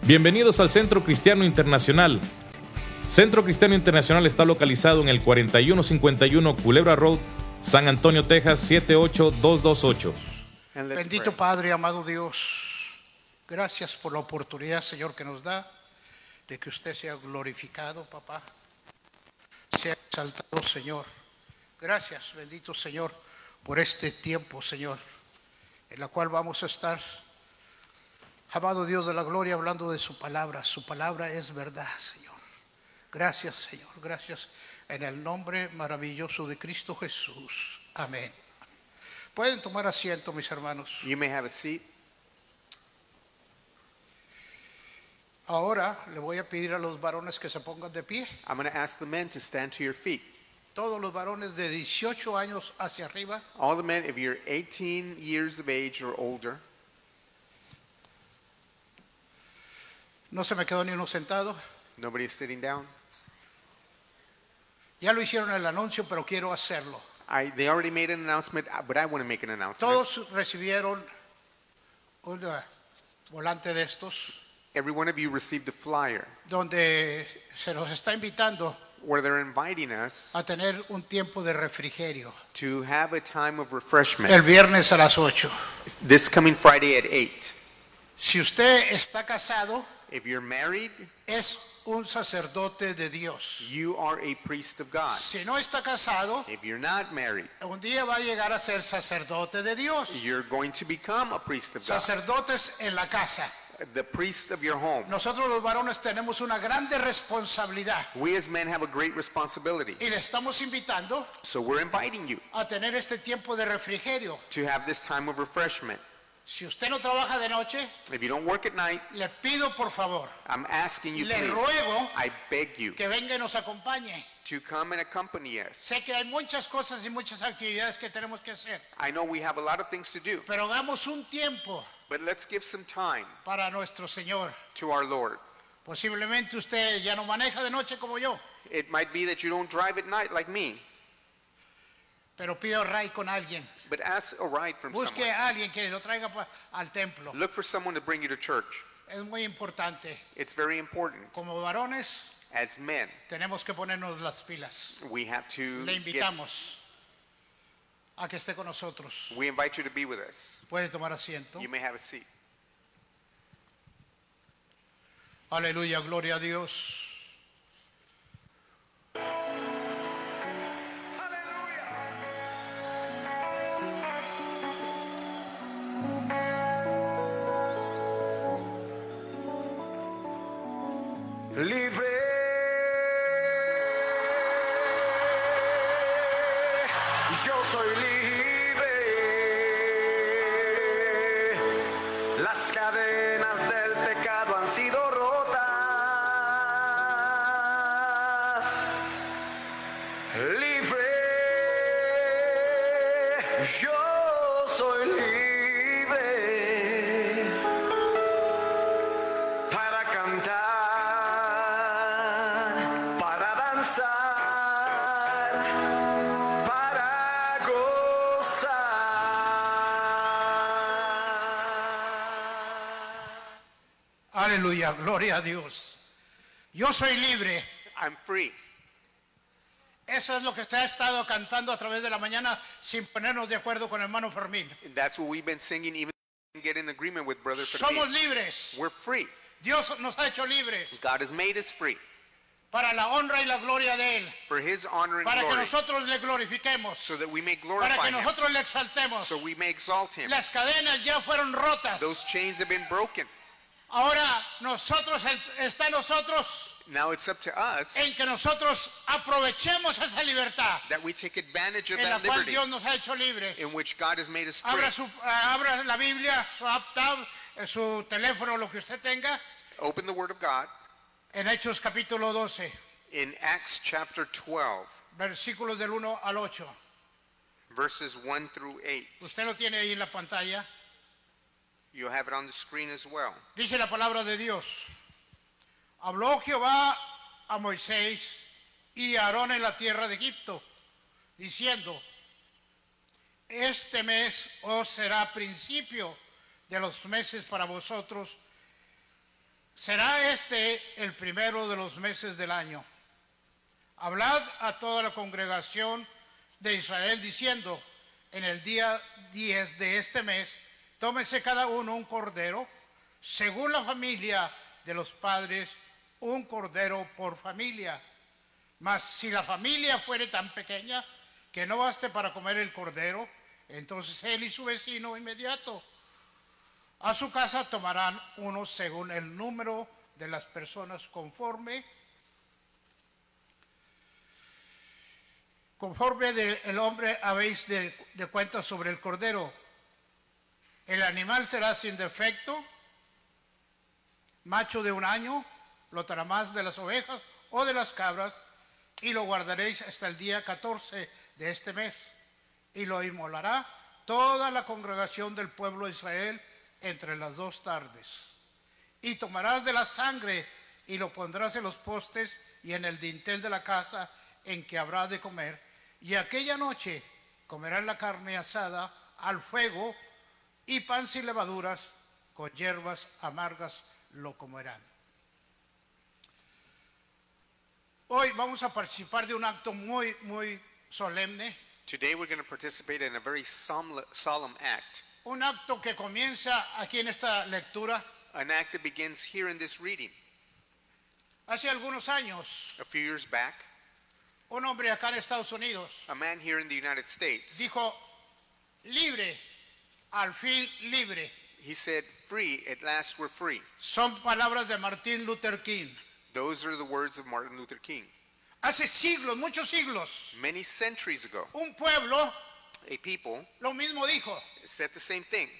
Bienvenidos al Centro Cristiano Internacional. Centro Cristiano Internacional está localizado en el 4151 Culebra Road, San Antonio, Texas, 78228. Bendito Padre, amado Dios, gracias por la oportunidad, Señor, que nos da de que usted sea glorificado, papá, sea exaltado, Señor. Gracias, bendito Señor, por este tiempo, Señor, en la cual vamos a estar, amado Dios de la gloria, hablando de su palabra. Su palabra es verdad, Señor. Gracias, Señor, gracias en el nombre maravilloso de Cristo Jesús. Amén. Pueden tomar asiento, mis hermanos. You may have a seat. Ahora le voy a pedir a los varones que se pongan de pie. I'm going to ask the men to stand to your feet. Todos los varones de 18 años hacia arriba. All the men, if you're 18 years of age or older. No se me quedó ni uno sentado. Nobody is sitting down. Ya lo hicieron el anuncio, pero quiero hacerlo. They already made an announcement, but I want to make an announcement. Todos recibieron un volante de estos, Every one of you received a flyer donde se nos está invitando where they're inviting us a tener un tiempo de refrigerio to have a time of refreshment el viernes a las 8. this coming Friday at 8. Si usted está casado, If you're married, es un sacerdote de Dios. you are a priest of God. Si no está casado, If you're not married, un día va a llegar a ser sacerdote de Dios. you're going to become a priest of God, Sacerdotes en la casa. the priest of your home. Nosotros los varones tenemos una grande responsabilidad We as men have a great responsibility. y le estamos invitando So we're inviting you a tener este tiempo de refrigerio. to have this time of refreshment. Si usted no trabaja de noche, If you don't work at night, le pido por favor I'm asking you, Le please, ruego I beg you que venga y nos acompañe. to come and accompany us. Sé que hay muchas cosas y muchas actividades que tenemos que hacer, I know we have a lot of things to do, pero hagamos un tiempo but let's give some time para nuestro Señor. to our Lord. Posiblemente usted ya no maneja de noche como yo, It might be that you don't drive at night like me, pero pida ray con alguien. but ask a ride from Busque someone. a alguien que lo traiga al templo. Look for someone to bring you to church. Es muy importante. It's very important. Como varones As men, tenemos que ponernos las pilas. we have to Le get, invitamos a que esté con nosotros. we invite you to be with us. Puede tomar asiento. You may have a seat. Aleluya, gloria a Dios. Libre, yo soy libre. Las cadenas del pecado han sido rotas. Libre, yo soy libre para cantar, para danzar, para gozar. Aleluya, gloria a Dios. Yo soy libre. I'm free. Eso es lo que se ha estado cantando a través de la mañana sin ponernos de acuerdo con el hermano Fermín. And that's what we've been singing, even get in agreement with Brother Somos Fermín. libres. We're free. Dios nos ha hecho libres God has made us free para la honra y la gloria de Él. for His honor and Para que glory, nosotros le glorifiquemos. so that we may Para glorify que Him, nosotros le exaltemos. so we may exalt Him. Las cadenas ya fueron rotas. Those chains have been broken. Ahora está en nosotros Now it's up to us en que nosotros aprovechemos esa libertad that we take advantage of en la that cual liberty Dios nos ha hecho libres. in which God has made us free. Abra la Biblia, su tab, su teléfono, lo que usted tenga, Open the Word of God en Hechos capítulo 12, in Acts chapter 12, versículos del 1 al 8. verses 1 through 8. Usted lo tiene ahí en la pantalla. You'll have it on the screen as well. Dice la palabra de Dios. Habló Jehová a Moisés y a Aarón en la tierra de Egipto, diciendo: este mes os será principio de los meses para vosotros. Será este el primero de los meses del año. Hablad a toda la congregación de Israel diciendo, en el día 10 de este mes, tómese cada uno un cordero, según la familia de los padres, un cordero por familia. Mas si la familia fuere tan pequeña que no baste para comer el cordero, entonces él y su vecino inmediato a su casa tomarán uno según el número de las personas conforme del hombre habéis de cuenta sobre el cordero. El animal será sin defecto, macho de 1 año, lo tramás de las ovejas o de las cabras, y lo guardaréis hasta el día 14 de este mes, y lo inmolará toda la congregación del pueblo de Israel entre las 2 tardes. Y tomarás de la sangre y lo pondrás en los postes y en el dintel de la casa en que habrá de comer, y aquella noche comerán la carne asada al fuego, y pan sin levaduras, con hierbas amargas lo comerán. Hoy vamos a participar de un acto muy solemne, Today we're going to participate in a very solemn act, un acto que comienza aquí en esta lectura. an act that begins here in this reading. Hace algunos años, A few years back, un hombre acá en Estados Unidos a man here in the United States, dijo, libre, al fin libre. he said, free, at last we're free. Son palabras de Martin Luther King. Those are the words of Martin Luther King. Hace siglos, muchos siglos, Many centuries ago, un pueblo a people lo mismo dijo, said the same thing.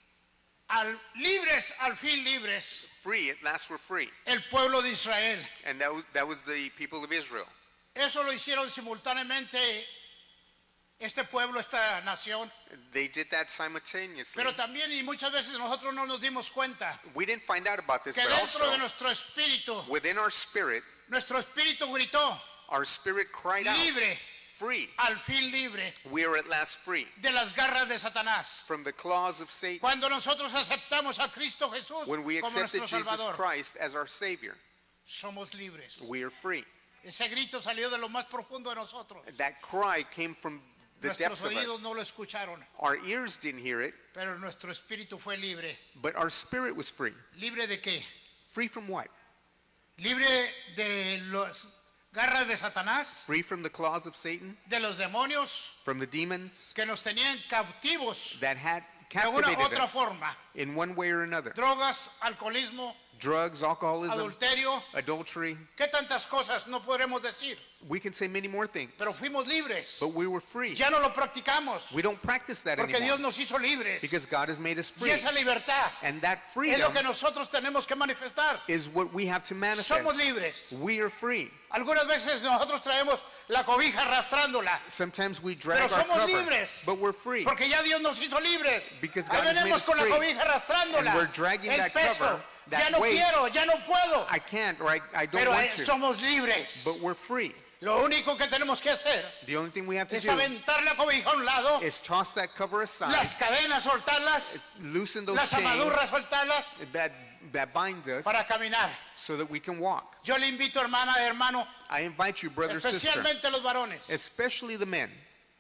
libres, al fin libres, Free, at last we're free. el pueblo de Israel. And that was the people of Israel. Eso lo hicieron simultáneamente este pueblo, esta nación, They did that simultaneously. pero también y muchas veces nosotros no nos dimos cuenta We didn't find out about this, que but dentro de also nuestro espíritu within our spirit gritó, cried out, libre, free. al fin libre, We are at last free de las garras de Satanás. from the claws of Satan. Cuando nosotros aceptamos a Cristo Jesús When we como accepted nuestro Jesus Salvador, Christ as our Savior, somos libres. we are free. Ese grito salió de lo más profundo de nosotros. That cry came from the Nuestros depths of oídos us. no lo escucharon, Our ears didn't hear it, pero nuestro espíritu fue libre. but our spirit was free. ¿Libre de qué? Free from what? Libre de las garras de Satanás, Free from the claws of Satan, de los demonios from the demons que nos tenían cautivos that had de una captivated otra us forma. in one way or another. Drogas, alcoholismo, Drugs, alcoholism, adulterio, adultery. ¿qué tantas cosas no podremos decir? We can say many more things, Pero fuimos libres. but we were free. Ya no lo practicamos We don't practice that porque Dios anymore nos hizo libres. because God has made us Y free. esa libertad And that es lo freedom que nosotros tenemos que manifestar. is what we have to Somos manifest. libres. We are free. Algunas veces nosotros traemos la cobija arrastrándola, Sometimes we drag pero our somos cover, libres but we're free. porque ya Dios nos hizo libres. Because Ahí God has made venimos us con la free. cobija arrastrándola. And we're dragging El that peso, cover, that ya no weight. quiero, ya no puedo, I can't or I don't pero want to, somos libres. but we're free. Lo único que tenemos que hacer The only thing we have to es do aventar la cobija a un lado, is toss that cover aside, las cadenas soltarlas, loosen those las chains amaduras soltarlas that bind us para caminar. so that we can walk. Yo le invito, hermana, hermano, I invite you, brother, sister, especialmente los varones, especially the men.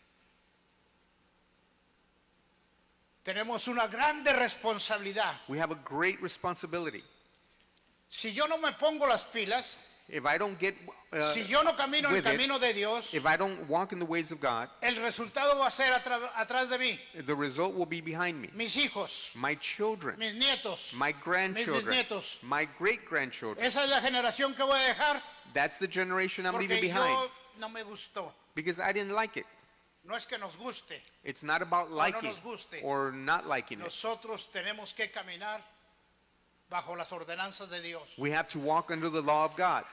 tenemos una grande responsabilidad. We have a great responsibility. Si yo no me pongo las pilas, If I don't get, si yo no camino en el with it, camino de Dios, if I don't walk in the ways of God, el resultado va a ser atrás de mí. the result will be behind me. Mis hijos, My children, mis nietos, my grandchildren, bisnietos. my great-grandchildren. Esa es la generación que voy a dejar That's the generation I'm leaving porque behind yo no me gustó. because I didn't like it. No es que nos guste, It's not about no liking nos guste. or not liking it. nosotros tenemos que caminar bajo las ordenanzas de Dios. We have to walk under the law of God.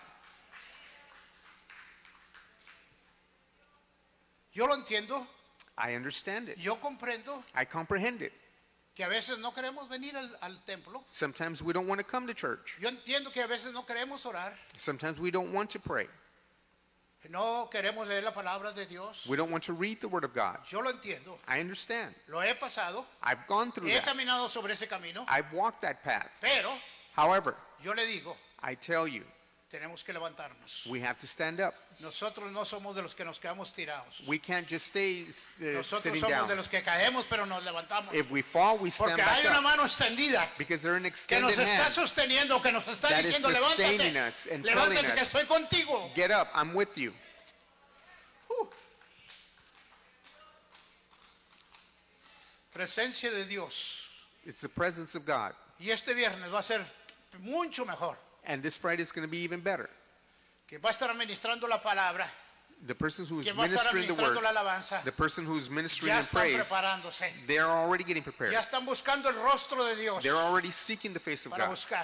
Yo lo entiendo, I understand it. yo comprendo I comprehend it. que a veces no queremos venir al templo. Sometimes we don't want to come to church. Yo entiendo que a veces no queremos orar, Sometimes we don't want to pray. no queremos leer la palabra de Dios. We don't want to read the Word of God. Yo lo entiendo, I understand. lo he pasado, I've gone through he that. caminado sobre ese camino, I've walked that path. pero However, yo le digo, I tell you, tenemos que levantarnos. we have to stand up. Nosotros no somos de los que nos quedamos tirados. We can't just stay Nosotros sitting somos de down. los que caemos, pero nos levantamos. If we fall, we stand Porque hay back una up. mano extendida Because they're an que nos extended está hand. sosteniendo, que nos está that is diciendo, sustaining levántate, us and levántate telling que us, estoy contigo. Get up, I'm with you. Presencia de Dios. It's the presence of God. Y este viernes va a ser mucho mejor. And this Friday is going to be even better. Que va a estar administrando la palabra, The person who is que va a estar ministering the administrando word, la alabanza, the person who's ministering ya in están praise, preparándose. they're already getting prepared. Ya están buscando el rostro de Dios They're already seeking the face of para God. buscar.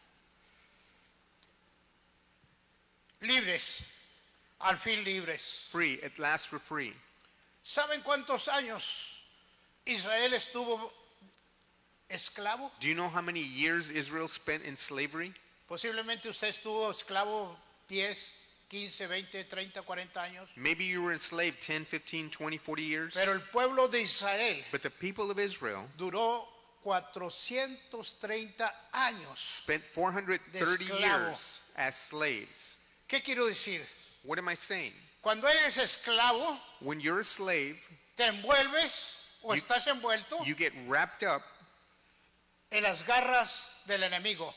Libres, al fin libres. Free, at last we're free. ¿Saben cuántos años Israel estuvo esclavo? Do you know how many years Israel spent in slavery? Posiblemente usted estuvo esclavo 10, 15, 20, 30, 40 años. Maybe you were enslaved 10, 15, 20, 40 years. Pero el pueblo de Israel But the people of Israel duró 430 años. spent 430 esclavo. years as slaves. ¿Qué quiero decir? What am I saying? Cuando eres esclavo, When you're a slave, te envuelves o You- estás envuelto you get wrapped up, en las garras del enemigo.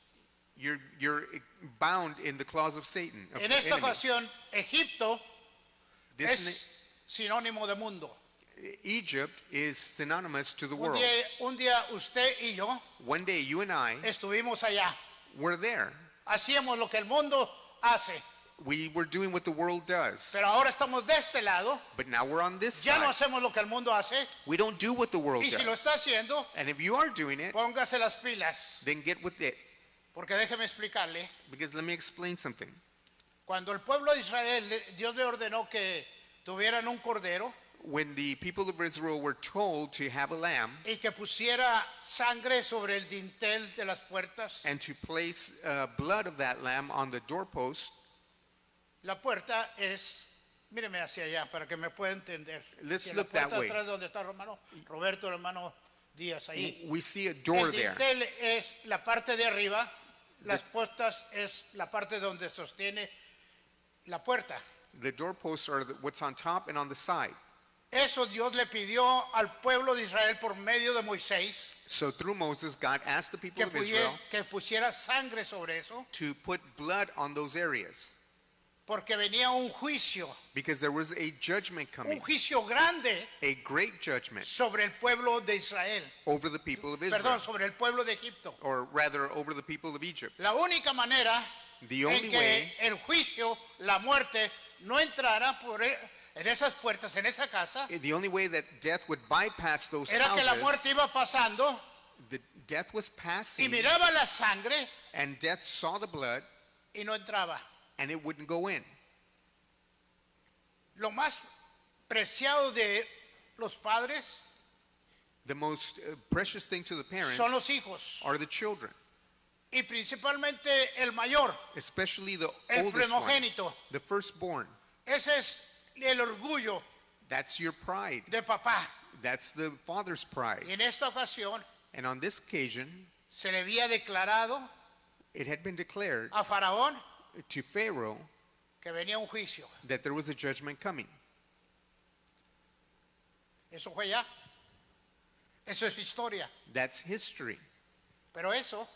you're bound in the claws of Satan. Of En the esta enemy. ocasión, Egipto This es sinónimo de mundo. Egypt is synonymous to the world. Un día usted y yo One day you and I estuvimos allá. were there. Hacíamos lo que el mundo hace. We were doing what the world does. Pero ahora estamos de este lado. But now we're on this Ya no side. hacemos lo que el mundo hace. We don't do what the world Y si lo does. está haciendo, And if you are doing it, póngase las pilas. then get with it. Porque déjeme explicarle. Because let me explain something. Cuando el pueblo de Israel, Dios le ordenó que tuvieran un cordero When the people of Israel were told to have a lamb y que pusiera sangre sobre el dintel de las puertas, and to place blood of that lamb on the doorpost, la puerta es, míreme hacia allá para que me pueda entender. Let's En la look that puerta way. atrás donde está el hermano Roberto, el hermano Díaz ahí. we see a door El there. dintel es la parte de arriba, las puertas es la parte donde sostiene la puerta. The doorposts are what's on top and on the side. Eso Dios le pidió al pueblo de Israel por medio de Moisés So through Moses, God asked the people que, of Israel que pusiera sangre sobre eso, to put blood on those areas porque venía un juicio, because there was a judgment un coming, juicio grande a great judgment sobre el pueblo de Israel, over the people of Israel, perdón, sobre el pueblo de Egipto. or rather over the people of Egypt. La única manera The en only que way el juicio, la muerte, no entrara en esas puertas, en esa casa, the only way that death would bypass those era que la houses, muerte iba pasando the death was y passing, miraba la sangre and death saw the blood, y no entraba. and it wouldn't go in. Lo más preciado de los padres The most precious thing to the parents son los hijos are the children, y principalmente el mayor, especially the el oldest one, primogénito. the firstborn. Ese es el orgullo That's your pride. de papá. That's the father's Y pride. en esta ocasión And on this occasion, se le había declarado it had been declared a Faraón to Pharaoh que venía un juicio. that there was a judgment coming. Eso fue ya. Eso es historia. That's history. Pero ese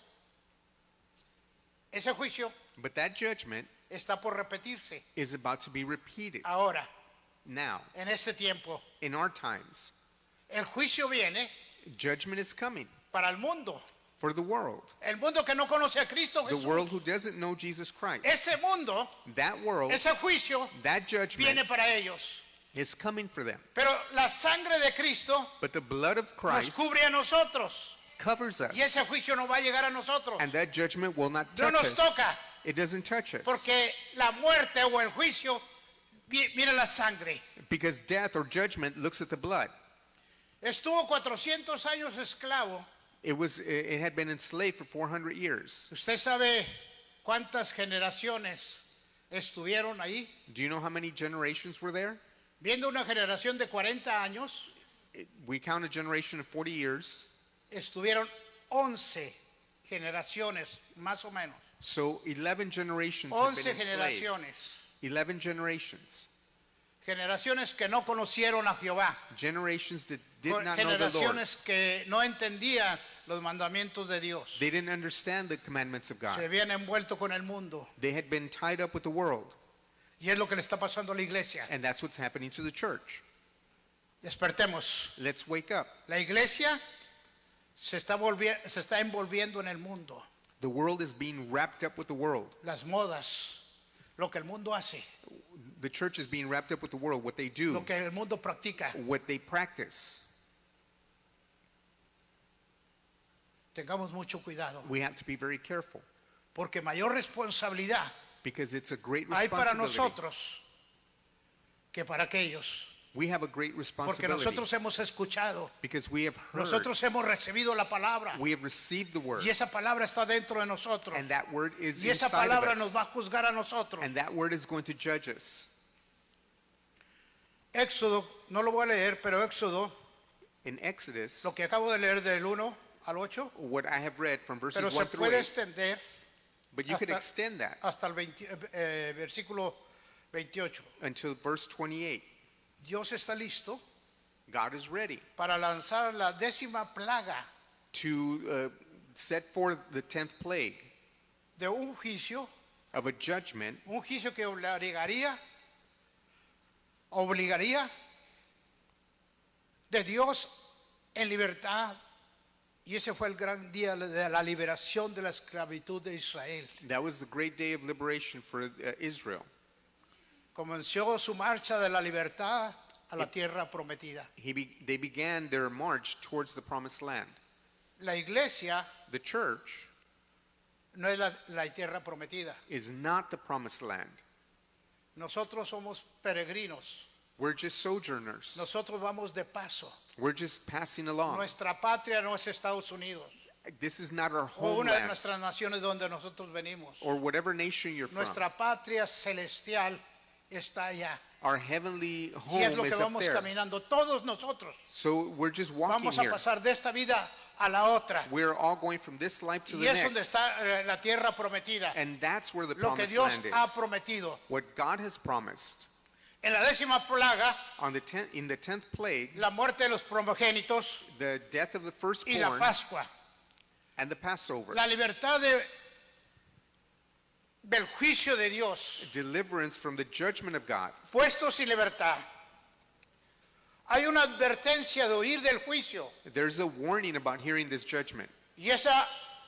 juicio But that judgment está por repetirse is about to be repeated ahora, now, en este tiempo. in our times. El juicio viene Judgment is coming para el mundo. for the world. El mundo que no conoce a Cristo The Jesús. world who doesn't know Jesus Christ. Ese mundo, That world, ese juicio that judgment viene para ellos. is coming for them. Pero la sangre de Cristo But the blood of nos Christ cubre a nosotros. covers us. Y ese juicio no va a llegar a nosotros. And that judgment will not No touch nos us. toca. It doesn't touch us. Porque la muerte o el juicio, mira la sangre. Because death or judgment looks at the blood. Estuvo 400 años esclavo. It had been enslaved for 400 years. ¿Usted sabe cuántas generaciones estuvieron ahí? Do you know how many generations were there? Viendo una generación de 40 años, We count a generation of 40 years. estuvieron 11 generaciones, más o menos. So 11 generations have 11 been enslaved. generaciones. 11 generations. Generaciones que no conocieron a Jehová. Generations that did not know the Lord. Generaciones que no entendían los mandamientos de Dios. They didn't understand the commandments of Se God. habían envuelto con el mundo. They had been tied up with the world. Y es lo que le está pasando a la iglesia. And that's what's happening to the church. Despertemos. Let's wake up. La iglesia se está envolviendo en el mundo. The world is being wrapped up with the world. Las modas, lo que el mundo hace, The church is being wrapped up with the world, what they do, lo que el mundo practica. what they practice. Tengamos mucho cuidado, We have to be very careful porque mayor responsabilidad because it's a great hay para responsibility. nosotros que para aquellos. We have a great Porque responsibility nosotros hemos escuchado, because we have heard, nosotros hemos recibido la palabra we have received the word, y esa palabra está dentro de nosotros. and that word is Y esa inside palabra of nos us, va a juzgar a nosotros. and that word is going to judge us. Éxodo, no lo voy a leer, pero Éxodo, In Exodus, lo que acabo de leer del 1 al 8, what I have read from verses pero 1 se through puede 8, extender but you could hasta- extend that hasta el versículo 28. until verse 28. Dios está listo God is ready para lanzar la 10ª plaga to set forth the 10th plague de un juicio of a judgment que obligaría de Dios en libertad. Y ese fue el gran día de la liberación de la esclavitud de Israel. that was the great day of liberation for Israel. Comenzó su marcha de la libertad a la tierra prometida. They began their march towards the promised land. La iglesia The church no es la tierra prometida. is not the promised land. Nosotros somos peregrinos. We're just sojourners. Nosotros vamos de paso. We're just passing along. Nuestra patria no es Estados Unidos This is not our o una de homeland nuestras naciones donde nosotros venimos. or whatever nation you're from. Nuestra patria celestial está allá. Our heavenly Y es home lo que is up vamos there. caminando todos nosotros. So we're just walking Vamos a here. pasar de esta vida a la otra. We're all going from this life to Y the es donde next. está la tierra prometida. And that's where the Lo que promised Dios land ha is. prometido. What God has promised. En la 10ª plaga, In the 10th plague, la muerte de los primogénitos the death of the y la firstborn Pascua. and the Passover. La libertad del juicio de Dios. Deliverance from the judgment of God. Puestos sin libertad. Hay una advertencia de oír del juicio. There's a warning about hearing this judgment. Y ese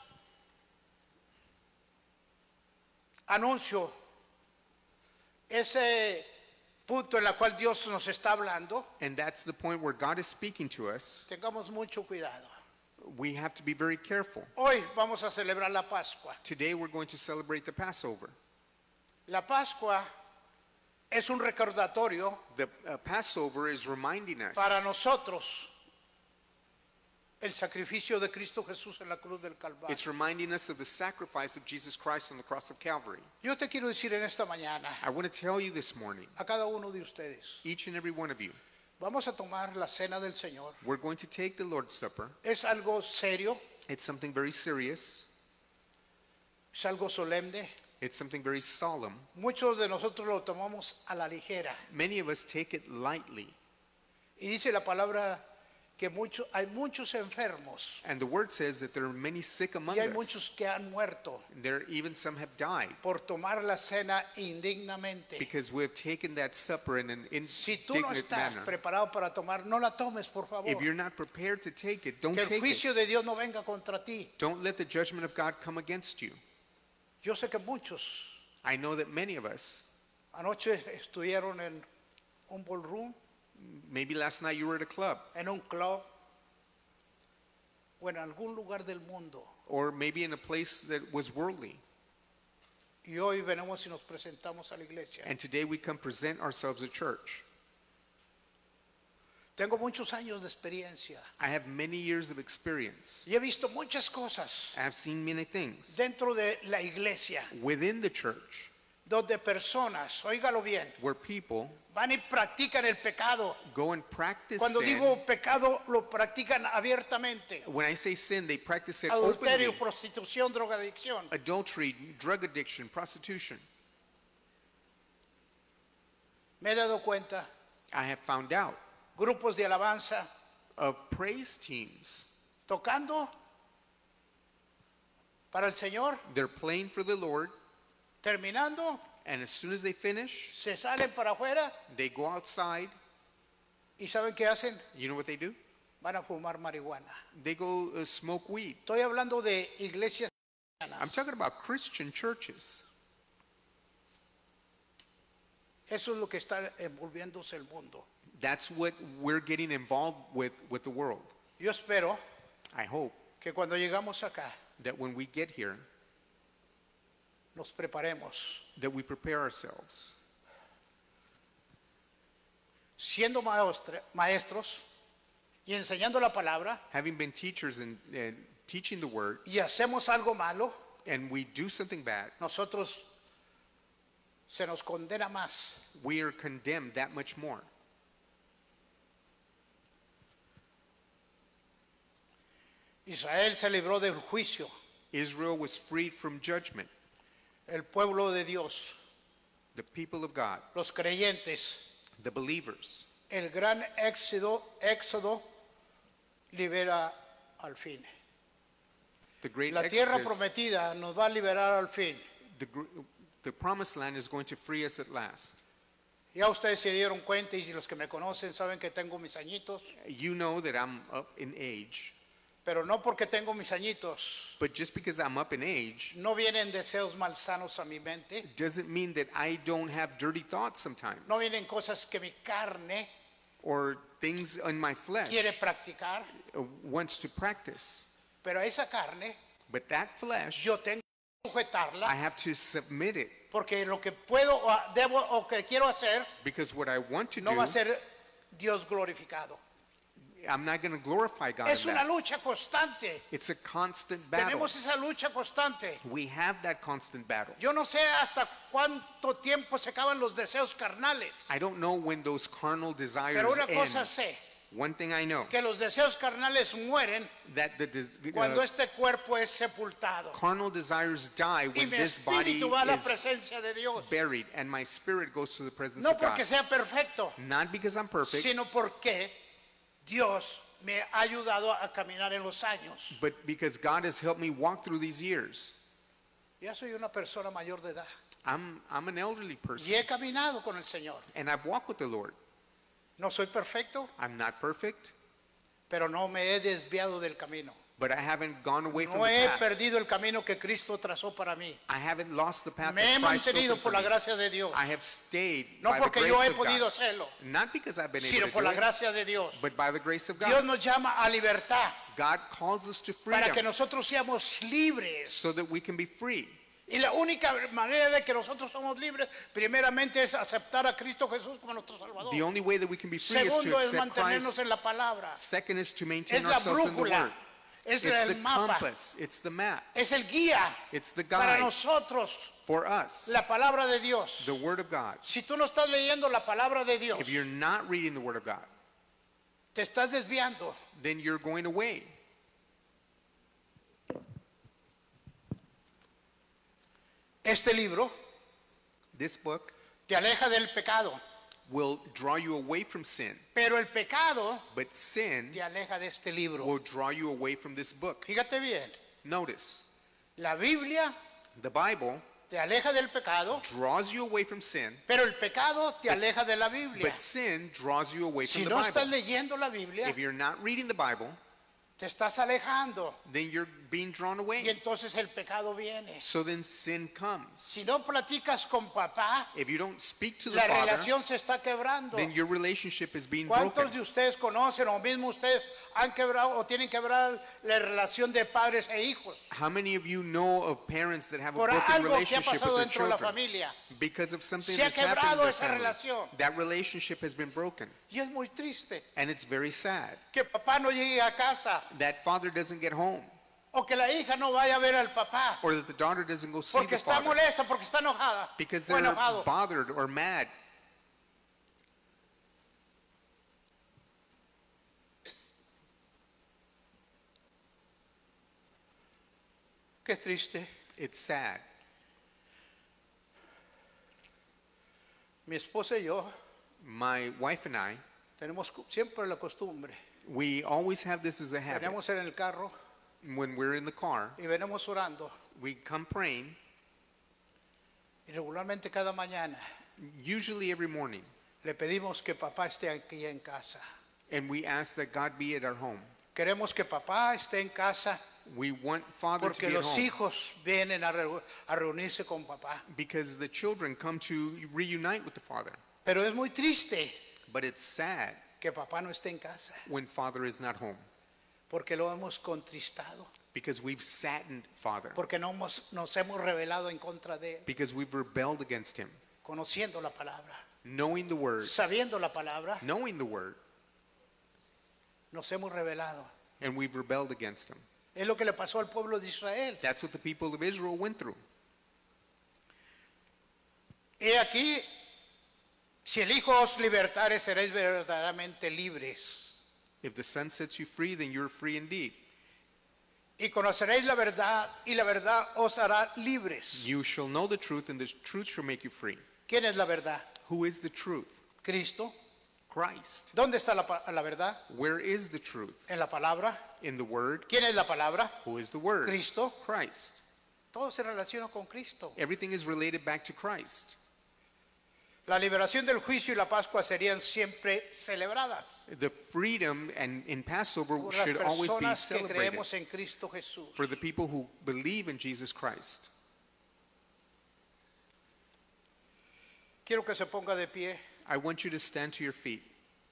anuncio, ese punto en el cual Dios nos está hablando, And that's the point where God is speaking to us. tengamos mucho cuidado. We have to be very careful. Hoy vamos a celebrar la Pascua. Today we're going to celebrate the Passover. La Pascua es un recordatorio The Passover is reminding us para nosotros el sacrificio de Cristo Jesús en la cruz del Calvario. It's reminding us of the sacrifice of Jesus Christ on the cross of Calvary. Yo te quiero decir en esta mañana I want to tell you this morning, a cada uno de ustedes, each and every one of you, vamos a tomar la cena del Señor. we're going to take the Lord's Supper. Es algo serio, It's something very serious. es algo solemne. It's something very solemn. Muchos de nosotros lo tomamos a la ligera. Many of us take it lightly. Y dice la palabra que hay muchos enfermos And the word says that there are many sick among y hay us. muchos que han muerto There even some have died por tomar la cena indignamente. because we have taken that supper in an Si tú no indignant estás manner. preparado para tomar, no la tomes, por favor. If you're not prepared to take it, don't Que el take it. juicio de Dios no venga contra ti. Don't let the judgment of God come against you. Yo sé que muchos I know that many of us, anoche estuvieron en un ballroom, maybe last night you were at a club, en un club o en algún lugar del mundo. or maybe in a place that was worldly. Y hoy venimos y nos presentamos a la iglesia. And today we come present ourselves at church. Tengo muchos años de experiencia I have many years of experience. y he visto muchas cosas I have seen many things dentro de la iglesia, within the church, donde personas, óigalo bien, where people van y practican el pecado. go and practice Cuando sin. digo pecado, lo practican abiertamente. When I say sin, they practice it Adulterio, openly. prostitución, drogadicción. Adultery, drug addiction, prostitution. Me he dado cuenta, I have found out grupos de alabanza of praise teams. tocando para el Señor, They're playing for the Lord, terminando, and as soon as they finish, se salen para afuera they go outside. y ¿saben qué hacen? You know what they do? Van a fumar marihuana. They go smoke weed. Estoy hablando de iglesias I'm cristianas. talking about Christian churches. Eso es lo que está envolviéndose el mundo. That's what we're getting involved with the world. Yo espero I hope que cuando llegamos acá that when we get here, nos preparemos. that we prepare ourselves. Siendo maestros y enseñando la palabra Having been teachers and teaching the word, y hacemos algo malo, and we do something bad, nosotros se nos condena más. we are condemned that much more. Israel se libró del juicio, Israel was freed from judgment. el pueblo de Dios, The people of God, los creyentes, the believers. el gran éxodo libera al fin. The great La tierra Exodus, prometida nos va a liberar al fin. the promised land is going to free us at last. Ya ustedes se dieron cuenta y los que me conocen saben que tengo mis añitos, You know that I'm up in age, pero no porque tengo mis añitos, but just because I'm up in age no vienen deseos malsanos a mi mente, doesn't mean that I don't have dirty thoughts sometimes, no vienen cosas que mi carne or things in my flesh quiere practicar, wants to practice. pero esa carne But that flesh, yo tengo que I sujetarla have to submit it, porque lo que puedo o debo o que quiero hacer because what I want to no va a do, ser Dios glorificado. I'm not going to glorify God Es in una that. lucha constante. It's a constant battle. Tenemos esa lucha constante. We have that constant battle. Yo no sé hasta cuánto tiempo se acaban los deseos carnales, I don't know when those carnal desires pero una cosa end. sé, One thing I know, que los deseos carnales mueren that cuando este cuerpo es sepultado carnal desires die y when mi this body espíritu va a la is presencia de Dios. buried and my spirit goes to the presence No of God. porque sea perfecto, Not because I'm perfect, sino porque Dios me ha ayudado a caminar en los años. but because God has helped me walk through these years. Ya soy una persona mayor de edad I'm an elderly person, y he caminado con el Señor. and I've walked with the Lord. No soy perfecto, I'm not perfect, pero no me he desviado del camino. but I haven't gone away from No the he path. perdido el camino que Cristo trazó para mí. I haven't lost the path Me he that Christ mantenido opened por for la me. gracia de Dios, I have stayed no by the porque yo grace he of podido God. hacerlo, Not because I've been able sino to por do la it, gracia de Dios. but by the grace of Dios God. nos llama a libertad God calls us to para que freedom nosotros seamos libres. so that we can be free. Y la única manera de que nosotros somos libres, primeramente es aceptar a Cristo Jesús como nuestro Salvador. The only way that we can be free is to Segundo es accept mantenernos Christ. en la palabra. Second is to maintain Es la ourselves in the brújula, Word. es It's el the mapa, compass. It's the map. es el guía It's the para guide nosotros, for us. la palabra de Dios. The Word of God. Si tú no estás leyendo la palabra de Dios, If you're not reading the Word of God, te estás desviando. then you're going away. Este libro This book te aleja del pecado, will draw you away from sin, pero el pecado but sin te aleja de este libro. will draw you away from this book. Fíjate bien, Notice, la Biblia the Bible te aleja del pecado, draws you away from sin, pero el pecado te aleja de la Biblia. but sin draws you away from Si the no estás Bible. leyendo la Biblia, If you're not reading the Bible, te estás alejando then you're being drawn y away. entonces el pecado viene. So then sin comes. Si no platicas con papá, If you don't speak to the la Father, relación se está quebrando. then your relationship is being ¿Cuántos broken. de ustedes conocen o mismo ustedes han quebrado o tienen que quebrar la relación de padres e hijos How many of you know of parents that have a por broken algo que ha relationship pasado with their dentro de la children? familia? Because of something Se ha that's happened in quebrado their esa family. relación. That relationship has been broken. Y es muy triste And it's very sad que papá no llegue a casa that father doesn't get home O que la hija no vaya a ver al papá. or that the daughter doesn't go see Porque the está father molesta, porque está enojada. because O they're enojado. bothered or mad. Qué triste. It's sad. Mi esposa y yo My wife and I, tenemos siempre la costumbre. we always have this as a habit. Venimos en el carro When we're in the car, y venimos orando. we come praying, Y regularmente cada mañana usually every morning, le pedimos que papá esté aquí en casa. and we ask that God be at our home. Queremos que papá esté en casa We want Father to porque be at los home hijos vienen a reunirse con papá. because the children come to reunite with the Father. Pero es muy triste But it's sad que papá no esté en casa when Father is not home porque lo hemos contristado, because we've saddened Father, porque nos hemos rebelado en contra de él, because we've rebelled against Him. conociendo la palabra, Knowing the Word, sabiendo la palabra, knowing the Word, nos hemos rebelado. and we've rebelled against Him. Es lo que le pasó al pueblo de Israel. That's what the people of Israel went through. Y aquí, si el Hijo os libertare, seréis verdaderamente libres. If the Son sets you free, then you're free indeed. Y conoceréis la verdad, y la verdad os hará libres. You shall know the truth, and the truth shall make you free. ¿Quién es la verdad? Who is the truth? Cristo. Christ. ¿Dónde está la verdad? Where is the truth? En la palabra. In the Word. ¿Quién es la palabra? Who is the Word? Cristo. Christ. Todo se relaciona con Cristo. Everything is related back to Christ. La liberación del juicio y la Pascua serían siempre celebradas The freedom and in Passover por las should always be personas que celebrated creemos en Cristo Jesús. for the people who believe in Jesus Christ. Quiero que se ponga de pie. I want you to stand to your feet.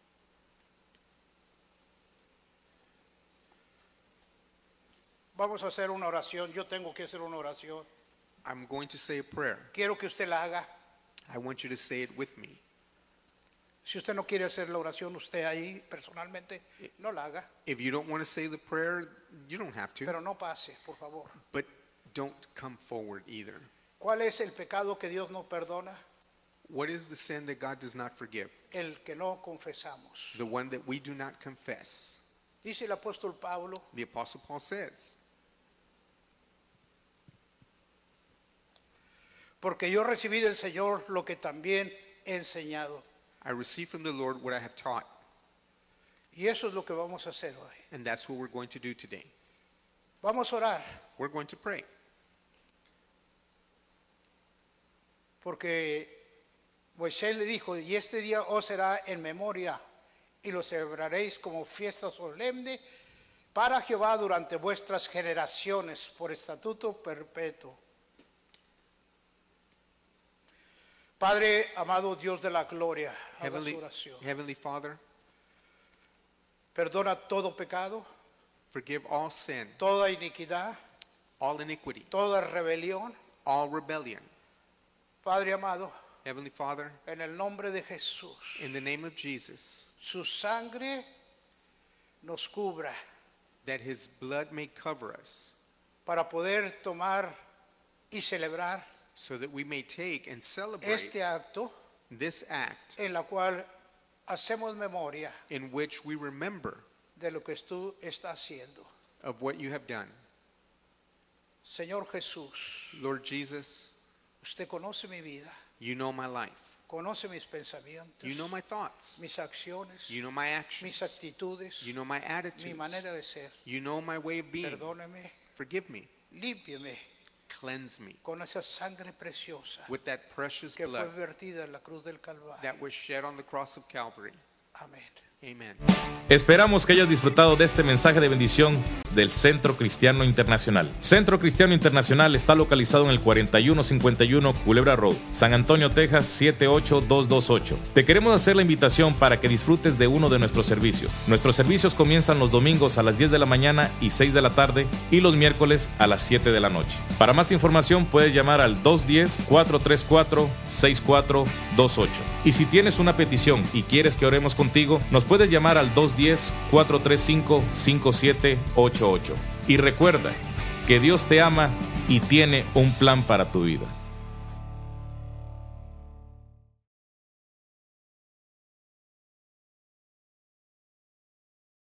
Vamos a hacer una oración. Yo tengo que hacer una oración. I'm going to say a prayer. Quiero que usted la haga. I want you to say it with me. Si usted no quiere hacer la oración, usted ahí personalmente no la haga. If you don't want to say the prayer, you don't have to, Pero no pase, por favor. but don't come forward either. ¿Cuál es el pecado que Dios no perdona? What is the sin that God does not forgive? El que no confesamos. The one that we do not confess. Dice el apóstol Pablo, The Apostle Paul says, porque yo recibí del Señor lo que también he enseñado. I received from the Lord what I have taught, Y eso es lo que vamos a hacer hoy. and that's what we're going to do today. Vamos a orar, We're going to pray. porque Moisés le dijo, y este día os será en memoria, y lo celebraréis como fiesta solemne para Jehová durante vuestras generaciones, por estatuto perpetuo. Padre, amado Dios de la gloria, haga su oración. Heavenly Father, Perdona todo pecado, forgive all sin, toda iniquidad, all iniquity, toda rebelión. all rebellion. Padre amado, Heavenly Father, en el nombre de Jesús, in the name of Jesus, su sangre nos cubra that His blood may cover us, para poder tomar y celebrar so that we may take and celebrate este acto this act en la cual hacemos memoria in which we remember de lo que tú estás haciendo. of what you have done. Señor Jesús, Lord Jesus, usted conoce mi vida, you know my life. conoce mis pensamientos, You know my thoughts. mis acciones, You know my mis actions. actitudes, You know my mi attitudes. manera de ser. You know my way of being. Perdóneme, Forgive me. límpieme Cleanse me con esa sangre preciosa with that precious que fue blood vertida en la cruz del Calvario. that was shed on the cross of Calvary. Amén. Amen. Esperamos que hayas disfrutado de este mensaje de bendición del Centro Cristiano Internacional. Centro Cristiano Internacional está localizado en el 4151 Culebra Road, San Antonio, Texas 78228. Te queremos hacer la invitación para que disfrutes de uno de nuestros servicios. Nuestros servicios comienzan los domingos a las 10 de la mañana y 6 de la tarde y los miércoles a las 7 de la noche. Para más información puedes llamar al 210-434-6428. Y si tienes una petición y quieres que oremos contigo, nos puedes llamar al 210-435-5788. Y recuerda, que Dios te ama y tiene un plan para tu vida.